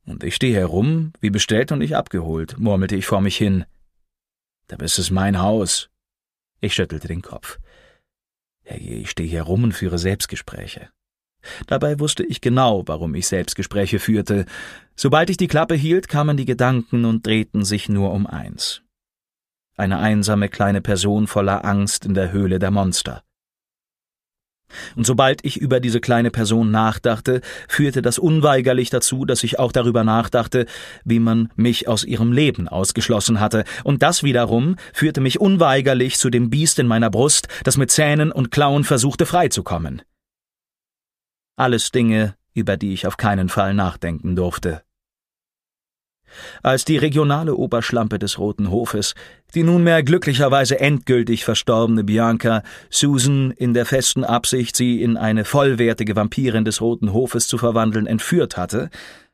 Und ich stehe herum, wie bestellt und nicht abgeholt, murmelte ich vor mich hin. »Dabei ist es mein Haus.« Ich schüttelte den Kopf. Herrje, ich stehe hier rum und führe Selbstgespräche. Dabei wusste ich genau, warum ich Selbstgespräche führte. Sobald ich die Klappe hielt, kamen die Gedanken und drehten sich nur um eins. Eine einsame kleine Person voller Angst in der Höhle der Monster. Und sobald ich über diese kleine Person nachdachte, führte das unweigerlich dazu, dass ich auch darüber nachdachte, wie man mich aus ihrem Leben ausgeschlossen hatte, und das wiederum führte mich unweigerlich zu dem Biest in meiner Brust, das mit Zähnen und Klauen versuchte freizukommen. Alles Dinge, über die ich auf keinen Fall nachdenken durfte. Als die regionale Oberschlampe des Roten Hofes, die nunmehr glücklicherweise endgültig verstorbene Bianca, Susan in der festen Absicht, sie in eine vollwertige Vampirin des Roten Hofes zu verwandeln, entführt hatte,